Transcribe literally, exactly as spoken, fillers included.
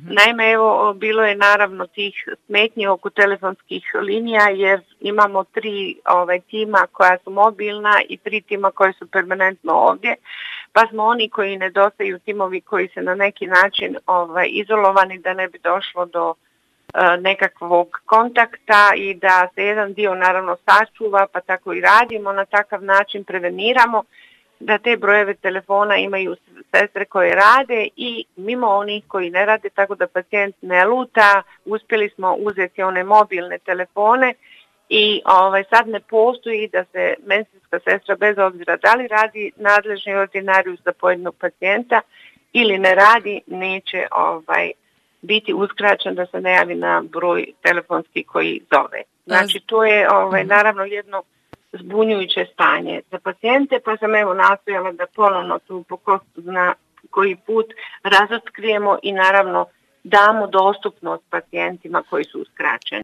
Naime, evo, bilo je naravno tih smetnji oko telefonskih linija jer imamo tri ove, tima koja su mobilna i tri tima koje su permanentno ovdje, pa smo oni koji nedostaju, timovi koji se na neki način ovaj, izolovani da ne bi došlo do e, nekakvog kontakta i da se jedan dio naravno sačuva, pa tako i radimo, na takav način preveniramo da te brojeve telefona imaju sestre koje rade i mimo onih koji ne rade, tako da pacijent ne luta. Uspjeli smo uzeti one mobilne telefone i ovaj, sad ne postoji da se medicinska sestra, bez obzira da li radi nadležni ordinarius za pojedinog pacijenta ili ne radi, neće ovaj, biti uskraćen da se ne javi na broj telefonski koji zove. Znači to je ovaj, naravno jedno zbunjujuće stanje za pacijente, pa sam evo nastojala da ponovno tu po kostu na koji put razotkrijemo i naravno damo dostupnost pacijentima koji su uskraćeni.